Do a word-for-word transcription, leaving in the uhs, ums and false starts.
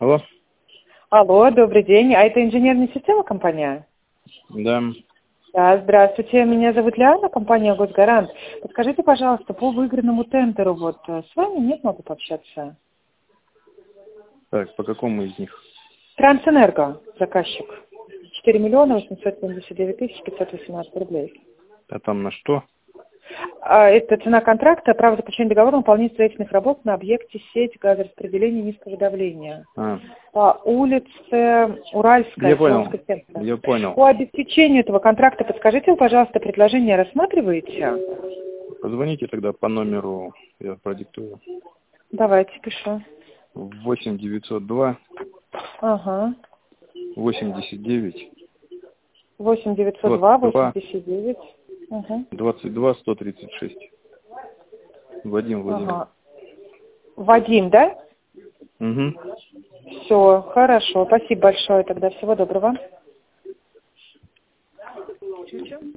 Алло. Алло, добрый день. А это инженерная система компания? Да. Да, здравствуйте. Меня зовут Лиана, компания «Госгарант». Подскажите, пожалуйста, по выигранному тендеру, вот с вами нет, могу пообщаться? Так, по какому из них? Трансэнерго, заказчик. четыре миллиона восемьсот семьдесят девять тысяч пятьсот восемнадцать рублей. А там на что? А, это цена контракта, право заключения договора выполнения строительных работ на объекте сеть газораспределения низкого давления. А, По улице Уральская, я понял. Саровского центра. Я понял. По обеспечению этого контракта подскажите, пожалуйста, предложение рассматриваете? Позвоните тогда по номеру, я продиктую. Давайте, пишу. восемь девятьсот два Ага. восемьдесят девять восемь девятьсот два двадцать два восемьдесят девять. Ага. двадцать два сто тридцать шесть. Вадим, Вадим. Ага. Вадим, да? Угу. Все, хорошо. Спасибо большое тогда. Всего доброго.